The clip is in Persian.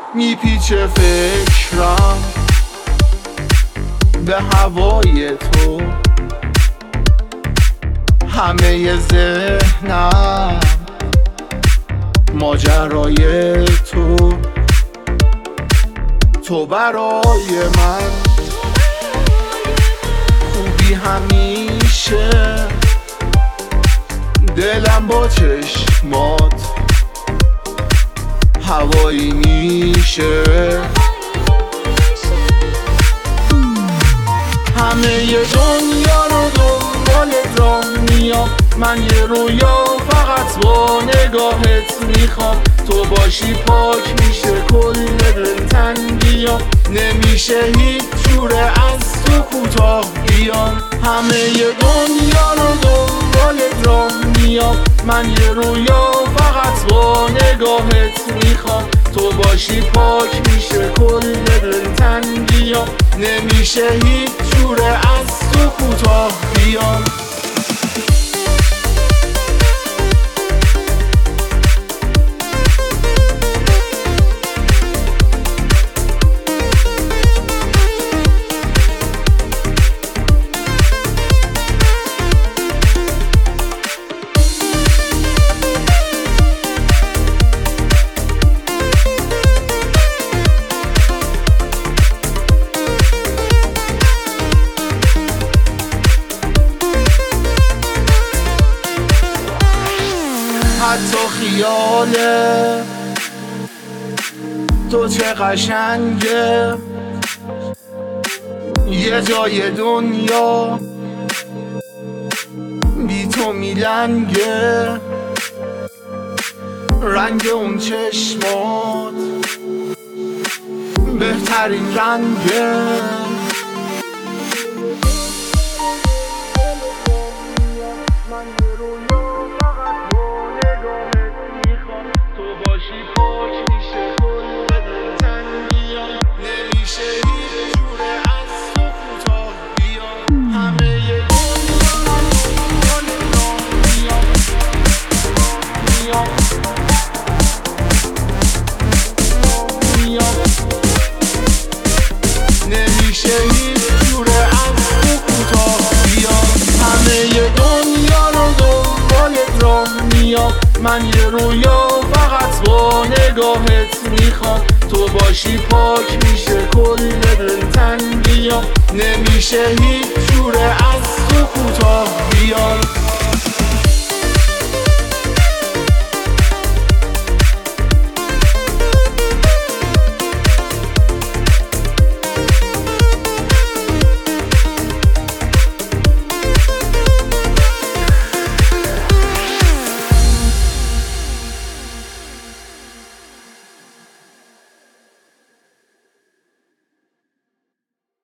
میپیچه فکرم به هوای تو، همه ذهنم ماجرای تو. تو برای من خوبی همیشه، دلم با چشمات هوایی میشه. همه دنیا رو دنبالت راه میام، من یه رویا فقط با نگاهت میخوام. تو باشی پاک میشه کل دلتنگیام، نمیشه هیچ جوره از تو کوتاه بیام. همه دنیا رو دنبالت راه میام، من یه رویا فقط با نگاهت میخوام. تو باشی پاک میشه کل دلتنگیام، نمیشه هیچ جوره از تو کوتاه بیام. حتی خیاله تو چه قشنگه، یه جای دنیا بی تو میلنگه. رنگ اون چشمات بهترین رنگه. من یه رویا فقط با نگاهت میخوام. تو باشی پاک میشه کل دلتنگیام، نمیشه هیچ جوره